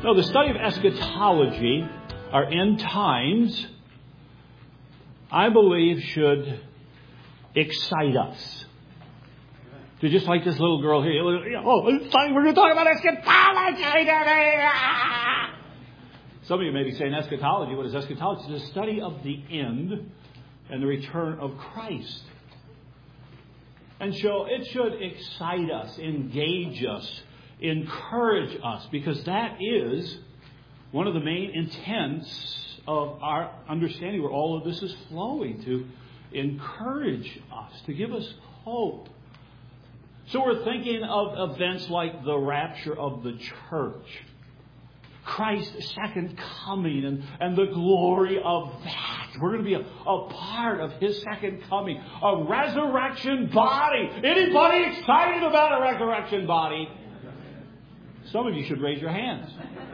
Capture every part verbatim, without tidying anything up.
No, the study of eschatology, our end times, I believe should excite us. So just like this little girl here, oh, we're going to talk about eschatology. Some of you may be saying eschatology. What is eschatology? It's a study of the end and the return of Christ. And so it should excite us, engage us, encourage us, because that is one of the main intents of our understanding where all of this is flowing, to encourage us, to give us hope. So we're thinking of events like the rapture of the church, Christ's second coming, and, and the glory of that. We're going to be a, a part of His second coming. A resurrection body. Anybody excited about a resurrection body? Some of you should raise your hands.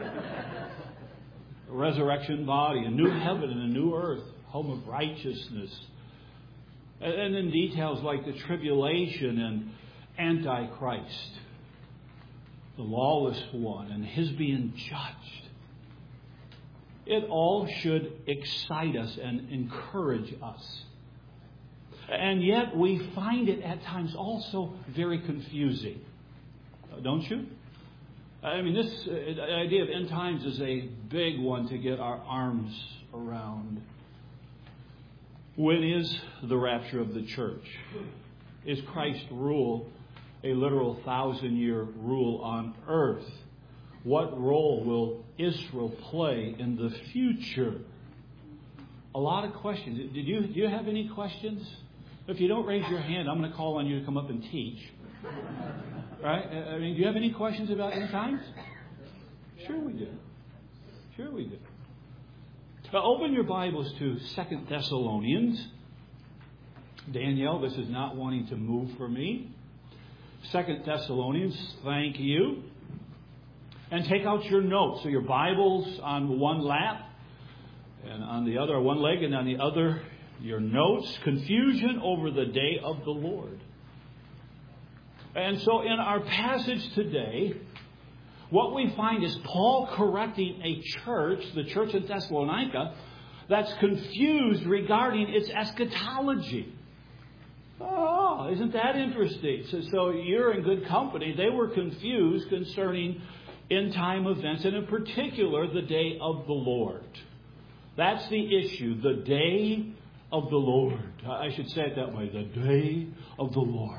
A resurrection body, a new heaven and a new earth, home of righteousness. And, and then details like the tribulation and Antichrist, the lawless one, and his being judged. It all should excite us and encourage us. And yet we find it at times also very confusing. Don't you? I mean, this uh, idea of end times is a big one to get our arms around. When is the rapture of the church? Is Christ's rule a literal thousand-year rule on earth? What role will Israel play in the future? A lot of questions. Did you, do you have any questions? If you don't raise your hand, I'm going to call on you to come up and teach. Right? I mean, do you have any questions about end times? Sure we do. Sure we do. Now, open your Bibles to Second Thessalonians. Danielle, this is not wanting to move for me. Second Thessalonians, thank you. And take out your notes. So your Bible's on one lap, and on the other, one leg, and on the other, your notes. Confusion over the day of the Lord. And so in our passage today, what we find is Paul correcting a church, the church in Thessalonica, that's confused regarding its eschatology. Oh, isn't that interesting? So, so you're in good company. They were confused concerning end-time events, and in particular, the day of the Lord. That's the issue, the day of the Lord. I should say it that way, the day of the Lord.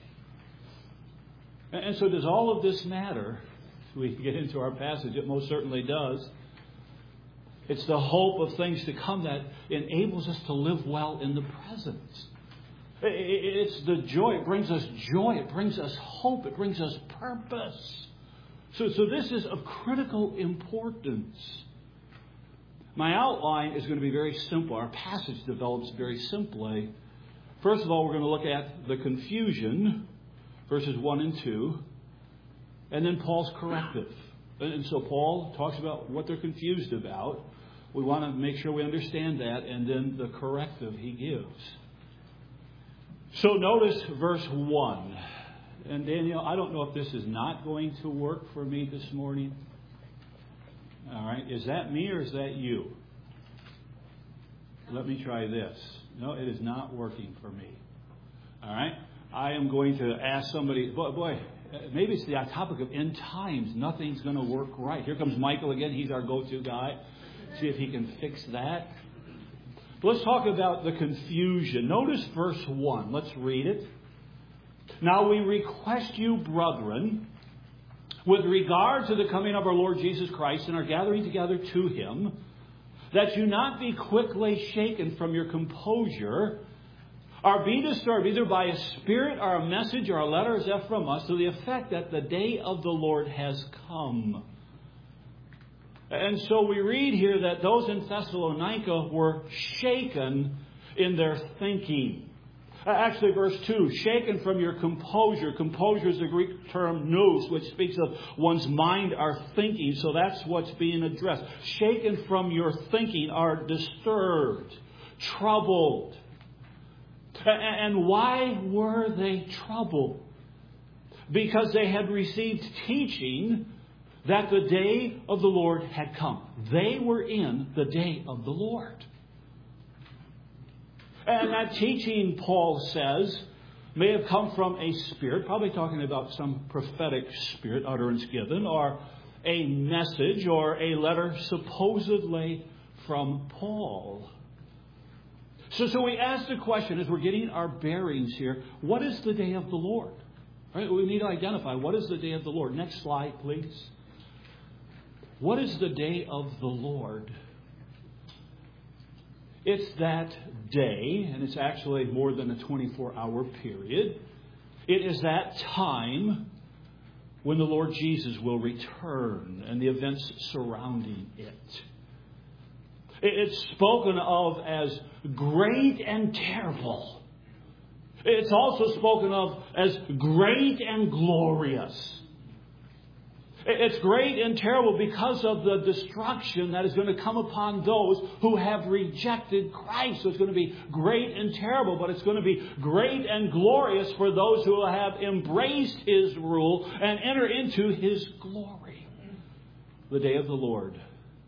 And so does all of this matter? If we get into our passage, it most certainly does. It's the hope of things to come that enables us to live well in the present. It's the joy. It brings us joy. It brings us hope. It brings us purpose. So, so this is of critical importance. My outline is going to be very simple. Our passage develops very simply. First of all, we're going to look at the confusion, verses one and two, and then Paul's corrective. And so Paul talks about what they're confused about. We want to make sure we understand that, and then the corrective he gives. So notice verse one. And Daniel, I don't know if this is not going to work for me this morning. All right. Is that me or is that you? Let me try this. No, it is not working for me. All right. I am going to ask somebody, boy, boy, maybe it's the topic of end times. Nothing's going to work right. Here comes Michael again. He's our go-to guy. See if he can fix that. But let's talk about the confusion. Notice verse one. Let's read it. Now we request you, brethren, with regard to the coming of our Lord Jesus Christ and our gathering together to Him, that you not be quickly shaken from your composure, or be disturbed either by a spirit or a message or a letter as if from us, to the effect that the day of the Lord has come. And so we read here that those in Thessalonica were shaken in their thinking. Actually, verse two, shaken from your composure. Composure is the Greek term nous, which speaks of one's mind or thinking. So that's what's being addressed. Shaken from your thinking, are disturbed, troubled. And why were they troubled? Because they had received teaching that the day of the Lord had come. They were in the day of the Lord. And that teaching, Paul says, may have come from a spirit, probably talking about some prophetic spirit utterance given, or a message or a letter supposedly from Paul. So, so we ask the question, as we're getting our bearings here, what is the day of the Lord? Right? We need to identify what is the day of the Lord. Next slide, please. What is the day of the Lord? It's that day, and it's actually more than a twenty-four hour period. It is that time when the Lord Jesus will return and the events surrounding it. It's spoken of as great and terrible. It's also spoken of as great and glorious. It's great and terrible because of the destruction that is going to come upon those who have rejected Christ. So it's going to be great and terrible, but it's going to be great and glorious for those who have embraced His rule and enter into His glory. The day of the Lord.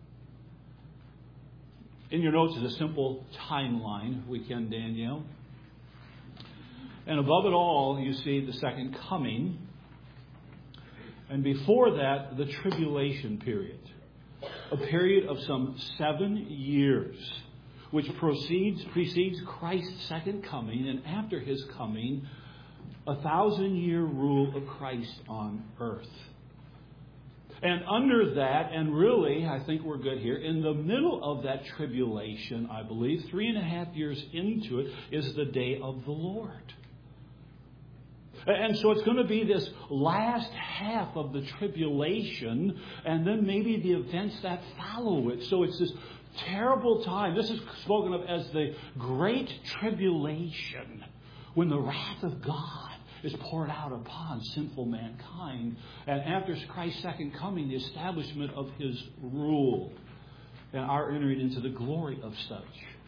In your notes is a simple timeline, if we can, Danielle. And above it all, you see the second coming. And before that, the tribulation period. A period of some seven years, which proceeds, precedes Christ's second coming. And after His coming, a thousand year rule of Christ on earth. And under that, and really, I think we're good here, in the middle of that tribulation, I believe, three and a half years into it, is the day of the Lord. And so it's going to be this last half of the tribulation, and then maybe the events that follow it. So it's this terrible time. This is spoken of as the Great Tribulation, when the wrath of God is poured out upon sinful mankind. And after Christ's second coming, the establishment of His rule, and our entering into the glory of such.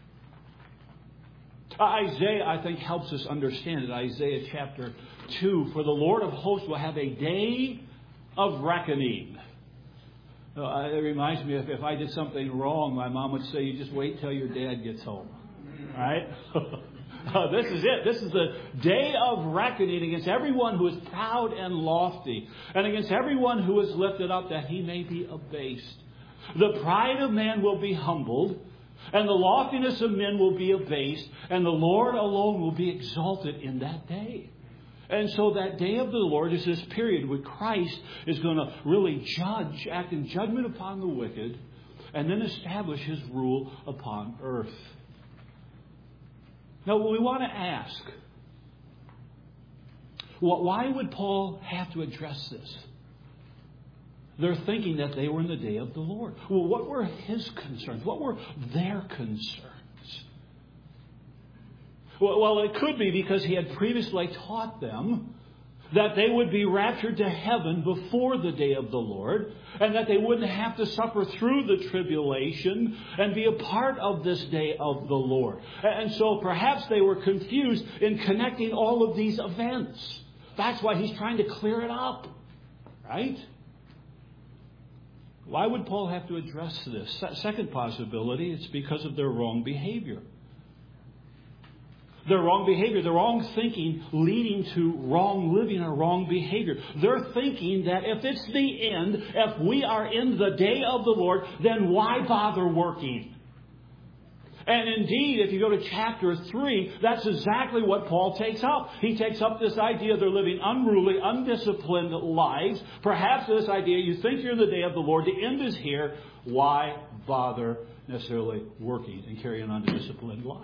Isaiah, I think, helps us understand it. Isaiah chapter two. For the Lord of hosts will have a day of reckoning. Uh, it reminds me, if, if I did something wrong, my mom would say, you just wait till your dad gets home. Right? uh, this is it. This is the day of reckoning against everyone who is proud and lofty, and against everyone who is lifted up, that he may be abased. The pride of man will be humbled, and the loftiness of men will be abased, and the Lord alone will be exalted in that day. And so that day of the Lord is this period where Christ is going to really judge, act in judgment upon the wicked, and then establish His rule upon earth. Now, we want to ask, why would Paul have to address this? They're thinking that they were in the day of the Lord. Well, what were his concerns? What were their concerns? Well, it could be because he had previously taught them that they would be raptured to heaven before the day of the Lord, and that they wouldn't have to suffer through the tribulation and be a part of this day of the Lord. And so perhaps they were confused in connecting all of these events. That's why he's trying to clear it up. Right? Why would Paul have to address this? Second possibility, it's because of their wrong behavior. Their wrong behavior, their wrong thinking leading to wrong living or wrong behavior. They're thinking that if it's the end, if we are in the day of the Lord, then why bother working? And indeed, if you go to chapter three, that's exactly what Paul takes up. He takes up this idea they're living unruly, undisciplined lives. Perhaps this idea, you think you're in the day of the Lord, the end is here. Why bother necessarily working and carrying on a disciplined life?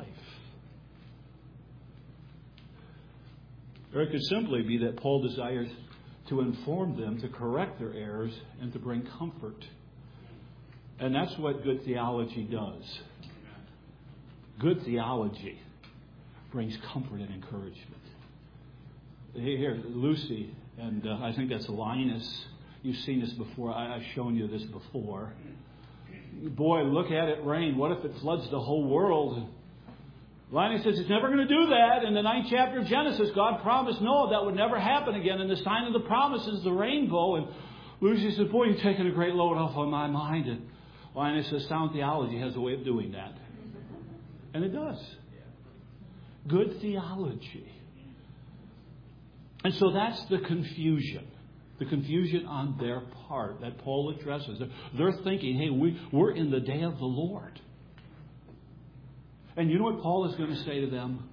Or it could simply be that Paul desires to inform them, to correct their errors, and to bring comfort. And that's what good theology does. Good theology brings comfort and encouragement. Here, Lucy, and uh, I think that's Linus. You've seen this before. I, I've shown you this before. Boy, look at it rain. What if it floods the whole world? Linus says it's never going to do that. In the ninth chapter of Genesis, God promised Noah that would never happen again. And the sign of the promise is the rainbow. And Lucy said, boy, you've taken a great load off of my mind. And Lionel says, sound theology has a way of doing that. And it does. Good theology. And so that's the confusion. The confusion on their part that Paul addresses. They're thinking, hey, we, we're in the day of the Lord. And you know what Paul is going to say to them?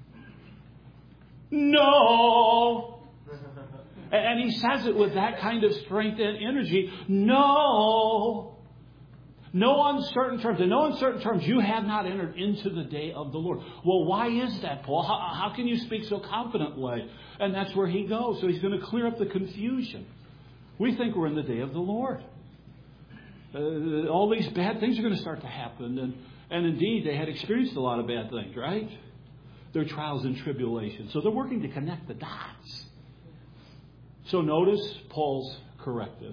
No! And he says it with that kind of strength and energy. No! No uncertain terms. In no uncertain terms, you have not entered into the day of the Lord. Well, why is that, Paul? How, how can you speak so confidently? And that's where he goes. So he's going to clear up the confusion. We think we're in the day of the Lord. Uh, all these bad things are going to start to happen. And, and indeed, they had experienced a lot of bad things, right? Their trials and tribulations. So they're working to connect the dots. So notice Paul's corrective.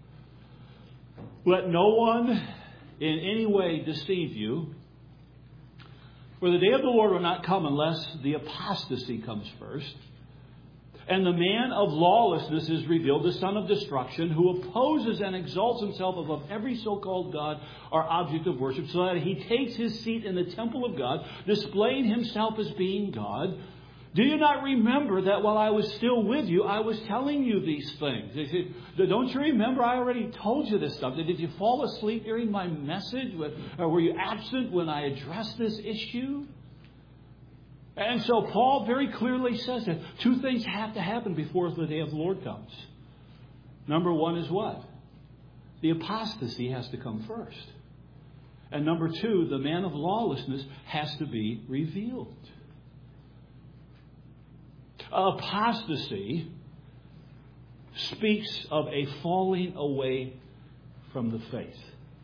Let no one in any way deceive you, for the day of the Lord will not come unless the apostasy comes first, and the man of lawlessness is revealed, the son of destruction, who opposes and exalts himself above every so-called God or object of worship, so that he takes his seat in the temple of God, displaying himself as being God. Do you not remember that while I was still with you, I was telling you these things? Don't you remember? I already told you this stuff. Did you fall asleep during my message? Or were you absent when I addressed this issue? And so Paul very clearly says that two things have to happen before the day of the Lord comes. Number one is what? The apostasy has to come first. And number two, the man of lawlessness has to be revealed. Apostasy speaks of a falling away from the faith.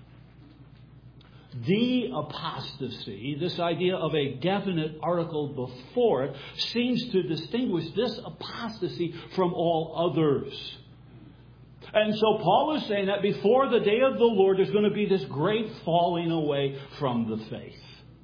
De-apostasy, this idea of a definite article before it, seems to distinguish this apostasy from all others. And so Paul is saying that before the day of the Lord, there's going to be this great falling away from the faith.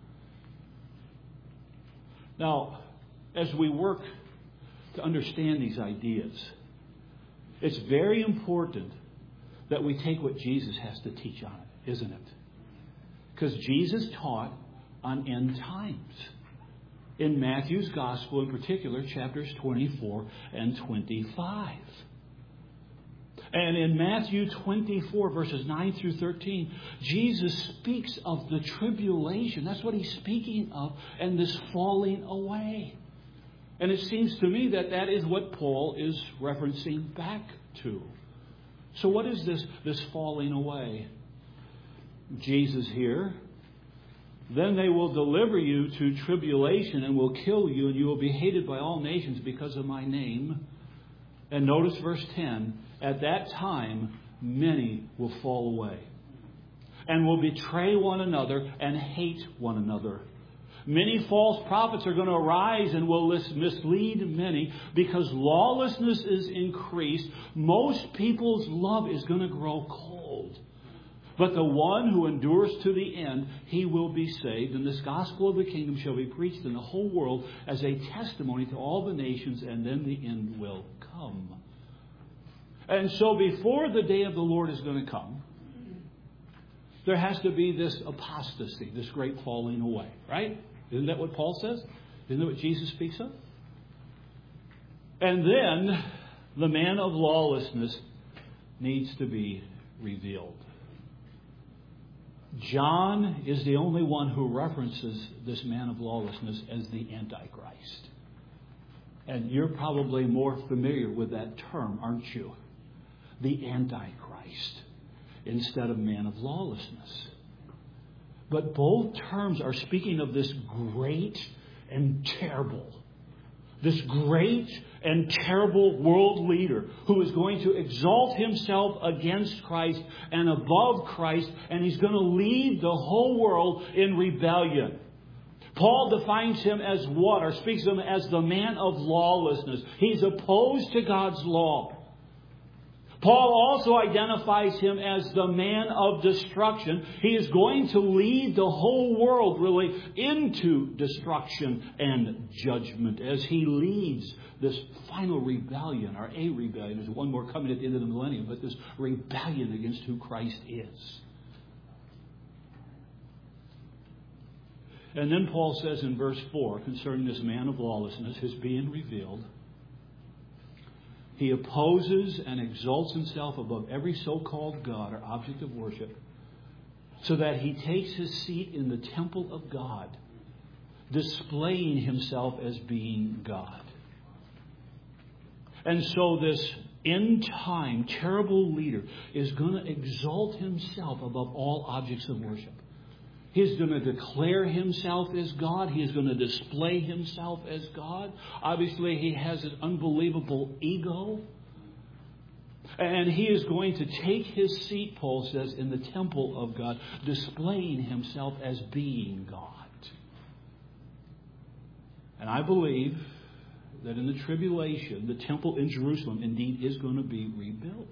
Now, as we work to understand these ideas, it's very important that we take what Jesus has to teach on it, isn't it? Because Jesus taught on end times. In Matthew's Gospel in particular, chapters twenty-four and twenty-five. And in Matthew twenty-four, verses nine through thirteen, Jesus speaks of the tribulation. That's what he's speaking of, and this falling away. And it seems to me that that is what Paul is referencing back to. So what is this, this falling away? Jesus here. Then they will deliver you to tribulation and will kill you, and you will be hated by all nations because of my name. And notice verse ten. At that time, many will fall away and will betray one another and hate one another. Many false prophets are going to arise and will mislead many because lawlessness is increased. Most people's love is going to grow cold. But the one who endures to the end, he will be saved. And this gospel of the kingdom shall be preached in the whole world as a testimony to all the nations, and then the end will come. And so before the day of the Lord is going to come, there has to be this apostasy, this great falling away, right? Isn't that what Paul says? Isn't that what Jesus speaks of? And then the man of lawlessness needs to be revealed. John is the only one who references this man of lawlessness as the Antichrist. And you're probably more familiar with that term, aren't you? The Antichrist instead of man of lawlessness. But both terms are speaking of this great and terrible, this great and terrible world leader who is going to exalt himself against Christ and above Christ, and he's going to lead the whole world in rebellion. Paul defines him as what, or speaks of him as the man of lawlessness. He's opposed to God's law. Paul also identifies him as the man of destruction. He is going to lead the whole world really into destruction and judgment as he leads this final rebellion, or a rebellion. There's one more coming at the end of the millennium, but this rebellion against who Christ is. And then Paul says in verse four, concerning this man of lawlessness, his being revealed, he opposes and exalts himself above every so-called God or object of worship, so that he takes his seat in the temple of God, displaying himself as being God. And so this end-time terrible leader is going to exalt himself above all objects of worship. He's going to declare himself as God. He is going to display himself as God. Obviously, he has an unbelievable ego. And he is going to take his seat, Paul says, in the temple of God, displaying himself as being God. And I believe that in the tribulation, the temple in Jerusalem indeed is going to be rebuilt.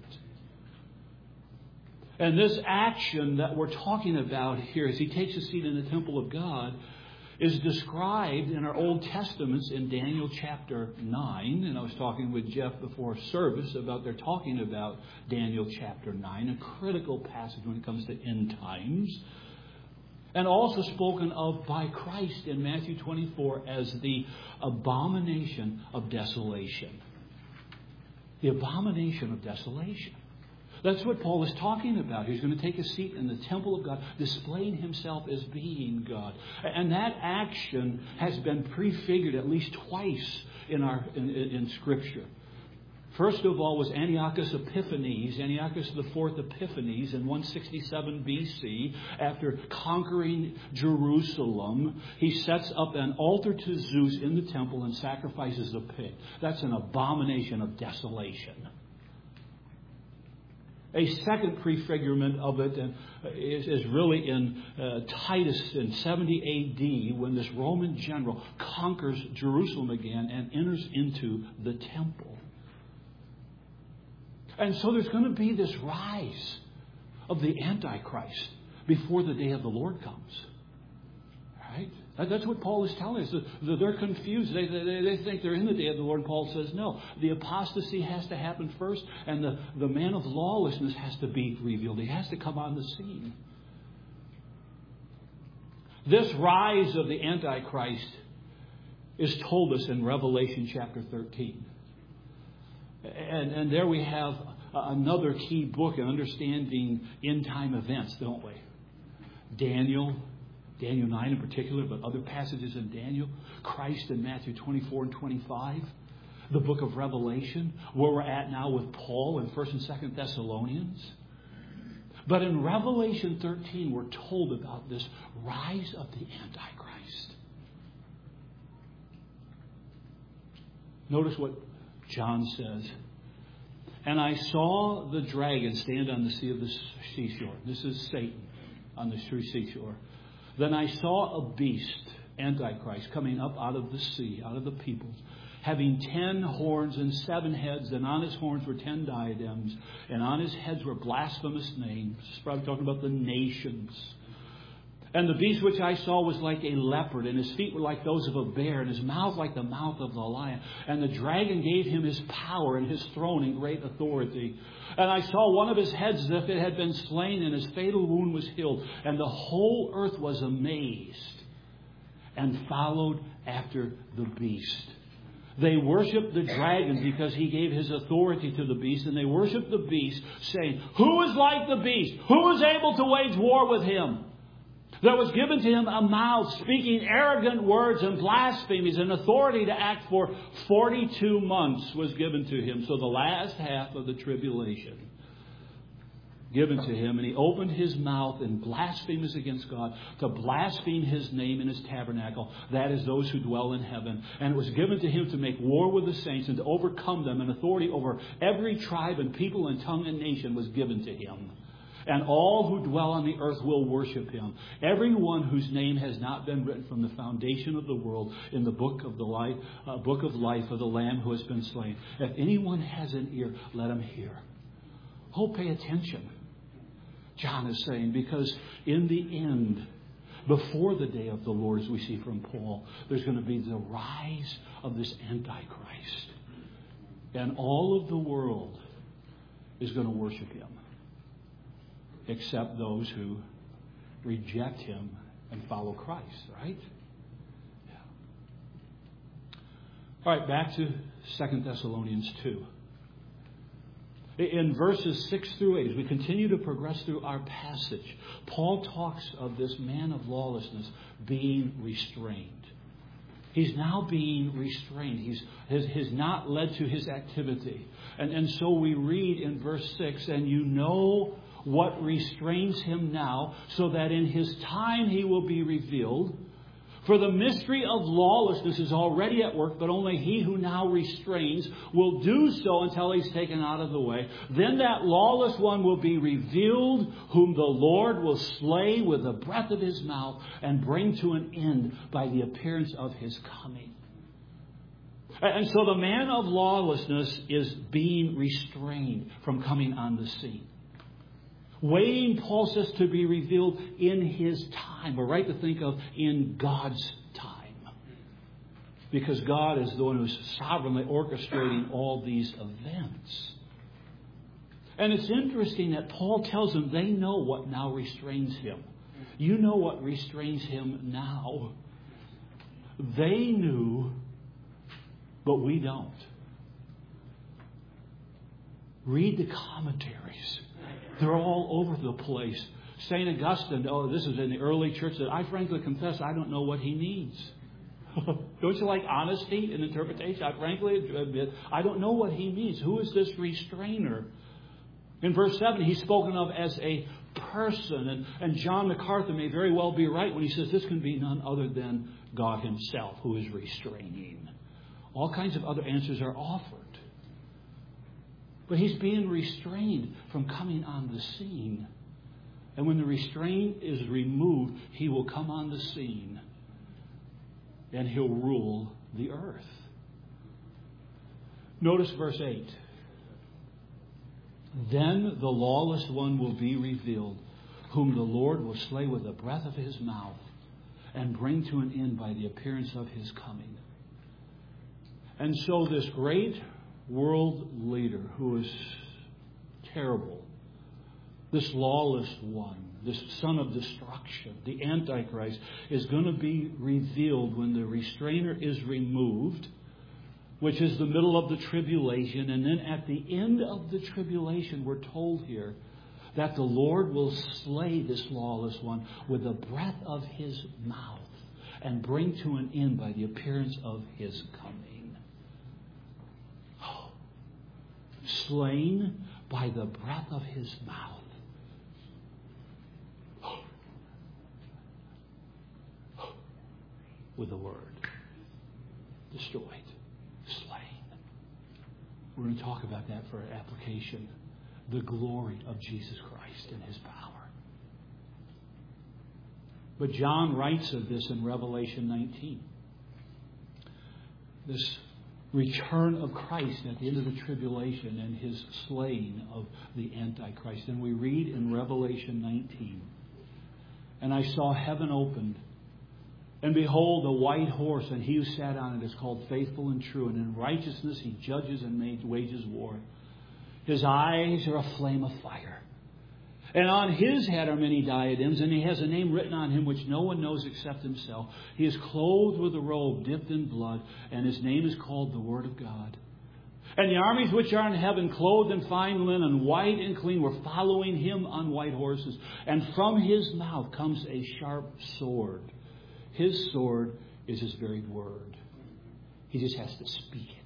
And this action that we're talking about here, as he takes a seat in the temple of God, is described in our Old Testaments in Daniel chapter nine. And I was talking with Jeff before service about they're talking about Daniel chapter nine, a critical passage when it comes to end times. And also spoken of by Christ in Matthew twenty-four as the abomination of desolation. The abomination of desolation. That's what Paul is talking about. He's going to take a seat in the temple of God, displaying himself as being God. And that action has been prefigured at least twice in our in, in Scripture. First of all was Antiochus Epiphanes, Antiochus the Fourth Epiphanes in one sixty-seven B C. After conquering Jerusalem, he sets up an altar to Zeus in the temple and sacrifices a pig. That's an abomination of desolation. A second prefigurement of it is, is really in uh, Titus in seventy A D when this Roman general conquers Jerusalem again and enters into the temple. And so there's going to be this rise of the Antichrist before the day of the Lord comes. Right? That's what Paul is telling us. They're confused. They, they, they think they're in the day of the Lord. And Paul says, no. The apostasy has to happen first. And the, the man of lawlessness has to be revealed. He has to come on the scene. This rise of the Antichrist is told us in Revelation chapter thirteen. And, and there we have another key book in understanding end-time events, don't we? Daniel. Daniel nine in particular, but other passages in Daniel. Christ in Matthew twenty-four and twenty-five. The book of Revelation, where we're at now with Paul in First and Second Thessalonians. But in Revelation thirteen, we're told about this rise of the Antichrist. Notice what John says. And I saw the dragon stand on the sea of the seashore. This is Satan on the seashore. Then I saw a beast, Antichrist, coming up out of the sea, out of the peoples, having ten horns and seven heads, and on his horns were ten diadems, and on his heads were blasphemous names. It's probably talking about the nations. And the beast which I saw was like a leopard, and his feet were like those of a bear, and his mouth like the mouth of the lion. And the dragon gave him his power and his throne and great authority. And I saw one of his heads as if it had been slain, and his fatal wound was healed. And the whole earth was amazed and followed after the beast. They worshipped the dragon because he gave his authority to the beast. And they worshipped the beast, saying, who is like the beast? Who is able to wage war with him? There was given to him a mouth speaking arrogant words and blasphemies, and authority to act for forty-two months was given to him. So the last half of the tribulation given to him. And he opened his mouth in blasphemies against God, to blaspheme his name in his tabernacle. That is, those who dwell in heaven. And it was given to him to make war with the saints and to overcome them. And authority over every tribe and people and tongue and nation was given to him. And all who dwell on the earth will worship him. Everyone whose name has not been written from the foundation of the world in the book of the life, uh, book of life of the Lamb who has been slain. If anyone has an ear, let him hear Oh, pay attention, John is saying, because in the end, before the day of the Lord, as we see from Paul, there's going to be the rise of this Antichrist. And all of the world is going to worship him, except those who reject him and follow Christ, right? Yeah. All right, back to Second Thessalonians two. In verses six through eight, as we continue to progress through our passage, Paul talks of this man of lawlessness being restrained. He's now being restrained. He's has, has not led to his activity. And, and so we read in verse six, and you know what restrains him now, so that in his time he will be revealed. For the mystery of lawlessness is already at work, but only he who now restrains will do so until he's taken out of the way. Then that lawless one will be revealed, whom the Lord will slay with the breath of his mouth and bring to an end by the appearance of his coming. And so the man of lawlessness is being restrained from coming on the scene. Waiting, Paul says, to be revealed in his time. We're right to think of in God's time. Because God is the one who's sovereignly orchestrating all these events. And it's interesting that Paul tells them they know what now restrains him. You know what restrains him now. They knew, but we don't. Read the commentaries. They're all over the place. Saint Augustine, oh, this is in the early church, that I frankly confess I don't know what he needs. Don't you like honesty in interpretation? I frankly admit I don't know what he means. Who is this restrainer? In verse seven, he's spoken of as a person. And, and John MacArthur may very well be right when he says this can be none other than God himself who is restraining. All kinds of other answers are offered. But he's being restrained from coming on the scene. And when the restraint is removed, he will come on the scene and he'll rule the earth. Notice verse eight. Then the lawless one will be revealed, whom the Lord will slay with the breath of his mouth and bring to an end by the appearance of his coming. And so this great world leader who is terrible, this lawless one, this son of destruction, the Antichrist, is going to be revealed when the restrainer is removed, which is the middle of the tribulation. And then at the end of the tribulation, we're told here that the Lord will slay this lawless one with the breath of his mouth and bring to an end by the appearance of his coming. Slain by the breath of his mouth. With the word. Destroyed. Slain. We're going to talk about that for our application. The glory of Jesus Christ and his power. But John writes of this in Revelation nineteen. This return of Christ at the end of the tribulation and his slaying of the Antichrist. And we read in Revelation nineteen, and I saw heaven opened, and behold, a white horse, and he who sat on it is called Faithful and True, and in righteousness he judges and wages war. His eyes are a flame of fire. And on his head are many diadems, and he has a name written on him which no one knows except himself. He is clothed with a robe dipped in blood, and his name is called the Word of God. And the armies which are in heaven, clothed in fine linen, white and clean, were following him on white horses. And from his mouth comes a sharp sword. His sword is his very word. He just has to speak it.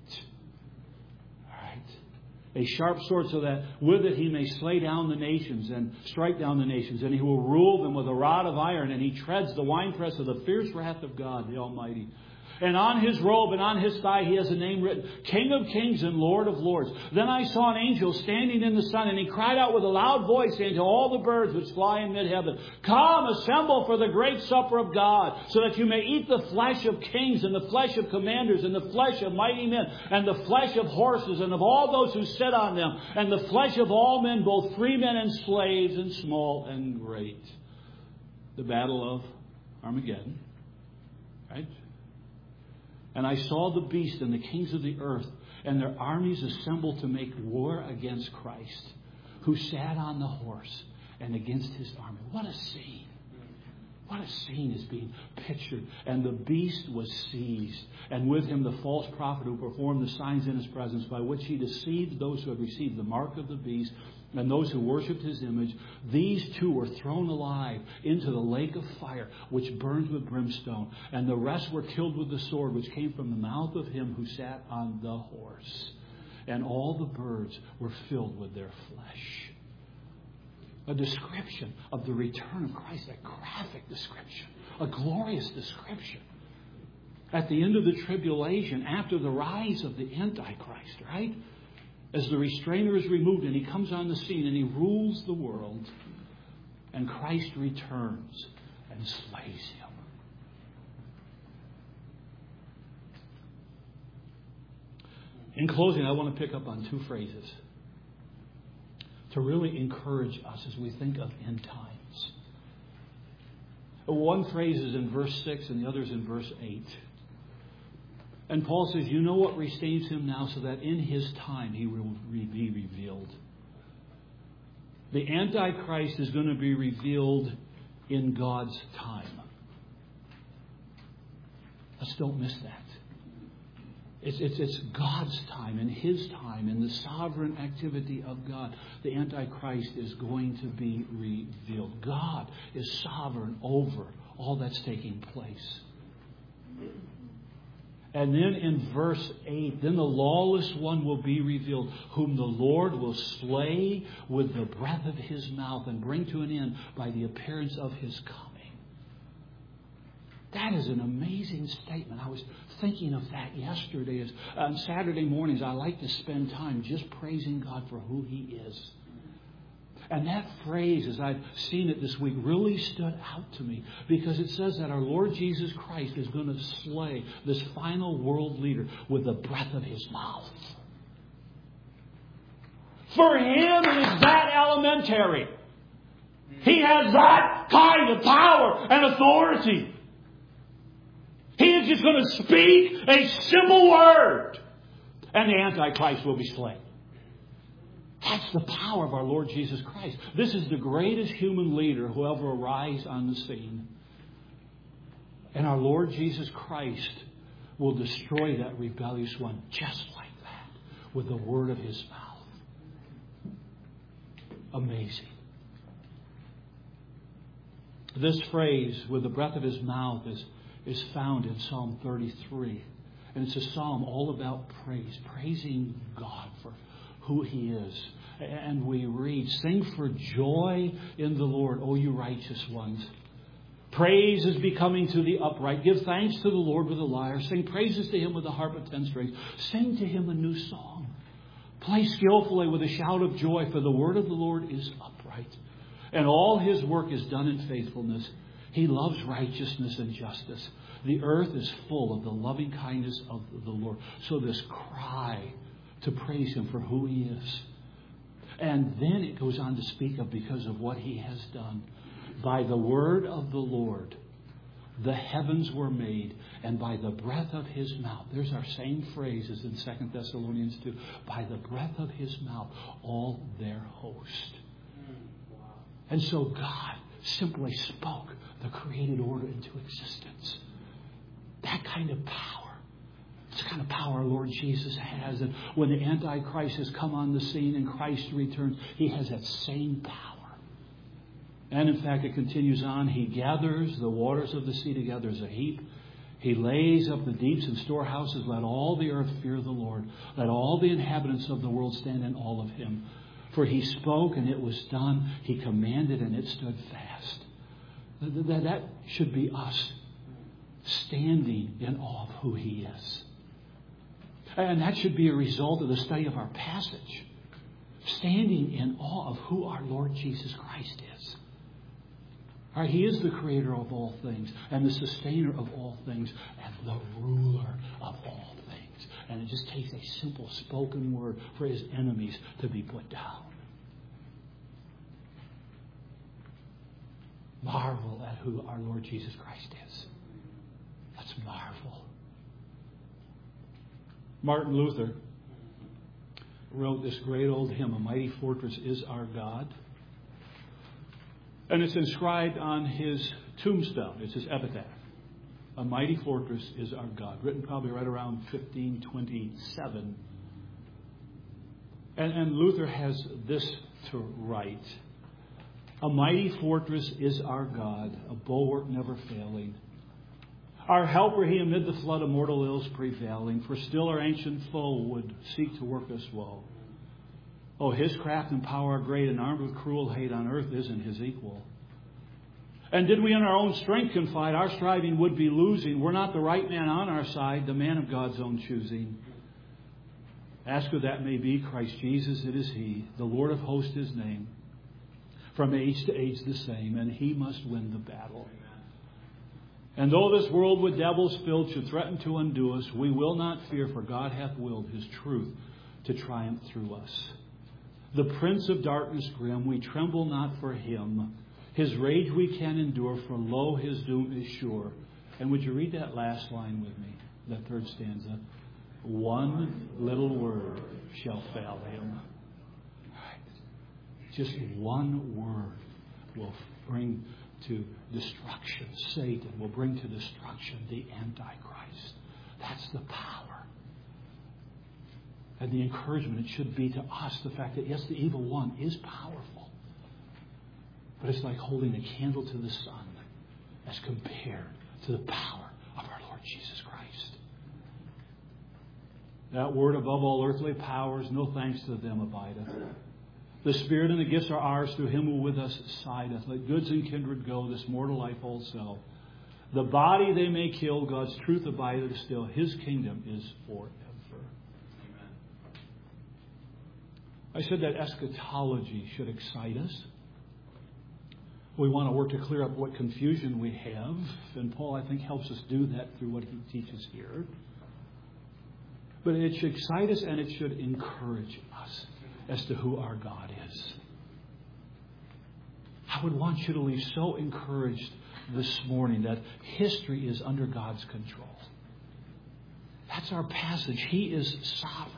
A sharp sword, so that with it he may slay down the nations and strike down the nations. And he will rule them with a rod of iron. And he treads the winepress of the fierce wrath of God, the Almighty. And on his robe and on his thigh he has a name written, King of Kings and Lord of Lords. Then I saw an angel standing in the sun, and he cried out with a loud voice, saying to all the birds which fly in mid-heaven, Come, assemble for the great supper of God, so that you may eat the flesh of kings, and the flesh of commanders, and the flesh of mighty men, and the flesh of horses, and of all those who sit on them, and the flesh of all men, both free men and slaves, and small and great. The battle of Armageddon. Right? And I saw the beast and the kings of the earth and their armies assembled to make war against Christ, who sat on the horse, and against his army. What a scene. What a scene is being pictured. And the beast was seized, and with him the false prophet who performed the signs in his presence, by which he deceived those who had received the mark of the beast and those who worshipped his image. These two were thrown alive into the lake of fire, which burns with brimstone. And the rest were killed with the sword, which came from the mouth of him who sat on the horse. And all the birds were filled with their flesh. A description of the return of Christ, a graphic description, a glorious description. At the end of the tribulation, after the rise of the Antichrist, right? As the restrainer is removed and he comes on the scene and he rules the world, and Christ returns and slays him. In closing, I want to pick up on two phrases to really encourage us as we think of end times. One phrase is in verse six and the other is in verse eight. And Paul says, you know what restrains him now, so that in his time he will be revealed. The Antichrist is going to be revealed in God's time. Let's don't miss that. It's, it's, it's God's time, in His time, in the sovereign activity of God. The Antichrist is going to be revealed. God is sovereign over all that's taking place. And then in verse eight, then the lawless one will be revealed, whom the Lord will slay with the breath of His mouth and bring to an end by the appearance of His coming. That is an amazing statement. I was thinking of that yesterday. As, on Saturday mornings, I like to spend time just praising God for who He is. And that phrase, as I've seen it this week, really stood out to me, because it says that our Lord Jesus Christ is going to slay this final world leader with the breath of His mouth. For Him, it is that elementary. He has that kind of power and authority. He is just going to speak a simple word, and the Antichrist will be slain. That's the power of our Lord Jesus Christ. This is the greatest human leader who ever arise on the scene. And our Lord Jesus Christ will destroy that rebellious one just like that, with the word of His mouth. Amazing. This phrase, with the breath of His mouth, is, is found in Psalm thirty-three. And it's a psalm all about praise, praising God for who He is. And we read, sing for joy in the Lord, O you righteous ones. Praise is becoming to the upright. Give thanks to the Lord with a lyre. Sing praises to Him with a harp of ten strings. Sing to Him a new song. Play skillfully with a shout of joy, for the word of the Lord is upright, and all His work is done in faithfulness. He loves righteousness and justice. The earth is full of the loving kindness of the Lord. So this cry to praise Him for who He is. And then it goes on to speak of because of what He has done. By the word of the Lord, the heavens were made, and by the breath of His mouth. There's our same phrase as in Second Thessalonians two. By the breath of His mouth, all their host. And so God simply spoke the created order into existence. That kind of power. It's the kind of power our Lord Jesus has. And when the Antichrist has come on the scene and Christ returns, He has that same power. And in fact, it continues on. He gathers the waters of the sea together as a heap. He lays up the deeps and storehouses. Let all the earth fear the Lord. Let all the inhabitants of the world stand in awe of Him. For He spoke and it was done. He commanded and it stood fast. That should be us. standing in awe of who He is. And that should be a result of the study of our passage. Standing in awe of who our Lord Jesus Christ is. All right, He is the creator of all things and the sustainer of all things and the ruler of all things. And it just takes a simple spoken word for His enemies to be put down. Marvel at who our Lord Jesus Christ is. Let's marvel. Martin Luther wrote this great old hymn, "A Mighty Fortress is Our God." And it's inscribed on his tombstone. It's his epitaph. "A mighty fortress is our God." Written probably right around fifteen twenty-seven. And, and Luther has this to write. "A mighty fortress is our God, a bulwark never failing. Our helper He amid the flood of mortal ills prevailing, for still our ancient foe would seek to work us woe. Oh, His craft and power are great, and armed with cruel hate on earth isn't His equal. And did we in our own strength confide, our striving would be losing. We're not the right man on our side, the man of God's own choosing. Ask who that may be, Christ Jesus, it is He, the Lord of hosts His name, from age to age the same, and He must win the battle. And though this world with devils filled should threaten to undo us, we will not fear, for God hath willed His truth to triumph through us. The prince of darkness grim, we tremble not for him. His rage we can endure, for lo, His doom is sure." And would you read that last line with me, that third stanza? "One little word shall fail him." Just one word will bring to destruction. Satan will bring to destruction the Antichrist. That's the power. And the encouragement it should be to us, the fact that yes, the evil one is powerful. But it's like holding a candle to the sun as compared to the power of our Lord Jesus Christ. That word above all earthly powers, no thanks to them abideth. The Spirit and the gifts are ours through Him who with us sideth. Let goods and kindred go, this mortal life also. The body they may kill, God's truth abideth still. His kingdom is forever. Amen. I said that eschatology should excite us. We want to work to clear up what confusion we have. And Paul, I think, helps us do that through what he teaches here. But it should excite us and it should encourage us as to who our God is. I would want you to leave so encouraged this morning that history is under God's control. That's our passage. He is sovereign.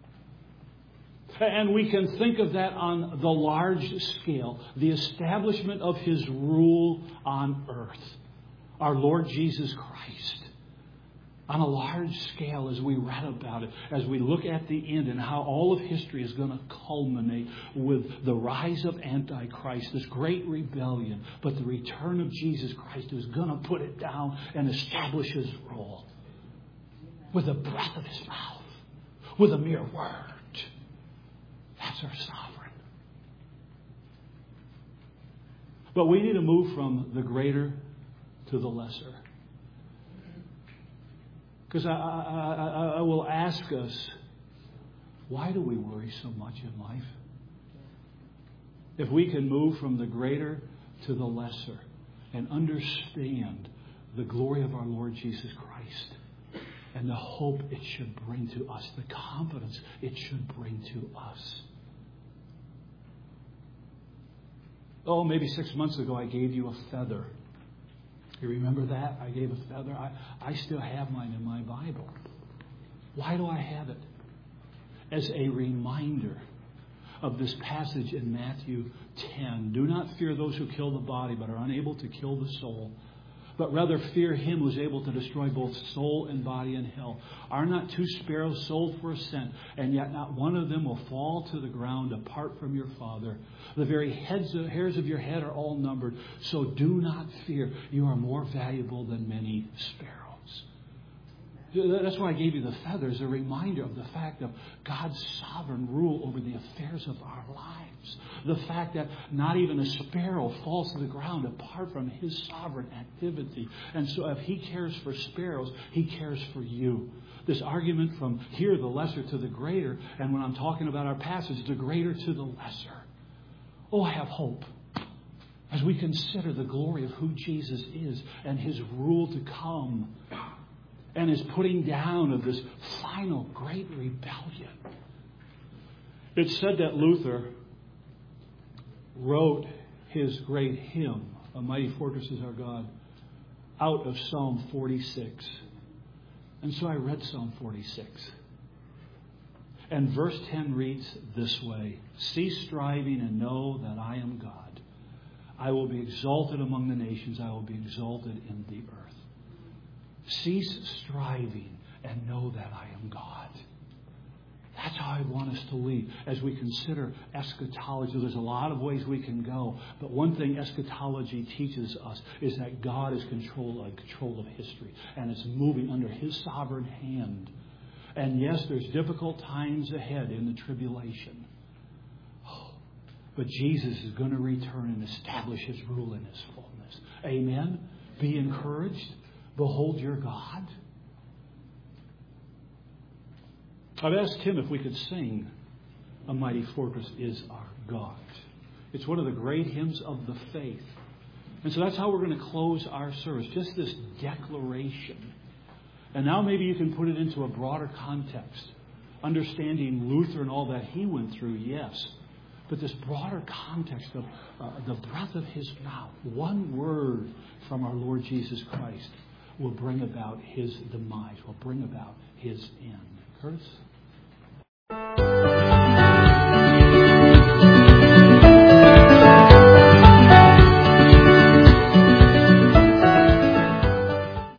And we can think of that on the large scale, the establishment of His rule on earth, our Lord Jesus Christ. On a large scale, as we read about it, as we look at the end and how all of history is going to culminate with the rise of Antichrist, this great rebellion, but the return of Jesus Christ is going to put it down and establish His rule with the breath of His mouth, with a mere word. That's our sovereign. But we need to move from the greater to the lesser. Because I, I, I, I will ask us, why do we worry so much in life? If we can move from the greater to the lesser and understand the glory of our Lord Jesus Christ and the hope it should bring to us, the confidence it should bring to us. Oh, maybe six months ago I gave you a feather. You remember that? I gave a feather. I, I still have mine in my Bible. Why do I have it? As a reminder of this passage in Matthew ten. Do not fear those who kill the body but are unable to kill the soul, but rather fear Him who is able to destroy both soul and body in hell. Are not two sparrows sold for a cent, and yet not one of them will fall to the ground apart from your Father? The very heads of, hairs of your head are all numbered. So do not fear. You are more valuable than many sparrows. That's why I gave you the feathers, a reminder of the fact of God's sovereign rule over the affairs of our lives. The fact that not even a sparrow falls to the ground apart from His sovereign activity. And so if He cares for sparrows, He cares for you. This argument from here, the lesser to the greater, and when I'm talking about our passage, the greater to the lesser. Oh, I have hope. As we consider the glory of who Jesus is and His rule to come, and His putting down of this final great rebellion. It's said that Luther wrote his great hymn, A Mighty Fortress is Our God, out of Psalm forty-six. And so I read Psalm forty-six. And verse ten reads this way: Cease striving and know that I am God. I will be exalted among the nations. I will be exalted in the earth. Cease striving and know that I am God. That's how I want us to lead as we consider eschatology. There's a lot of ways we can go, but one thing eschatology teaches us is that God is control, in control of history, and it's moving under His sovereign hand. And yes, there's difficult times ahead in the tribulation. Oh, but Jesus is going to return and establish His rule in His fullness. Amen? Be encouraged. Behold your God. I've asked Tim if we could sing A Mighty Fortress is Our God. It's one of the great hymns of the faith. And so that's how we're going to close our service. Just this declaration. And now maybe you can put it into a broader context. Understanding Luther and all that he went through, yes. But this broader context of uh, the breath of His mouth. One word from our Lord Jesus Christ will bring about His demise, will bring about His end. Curtis?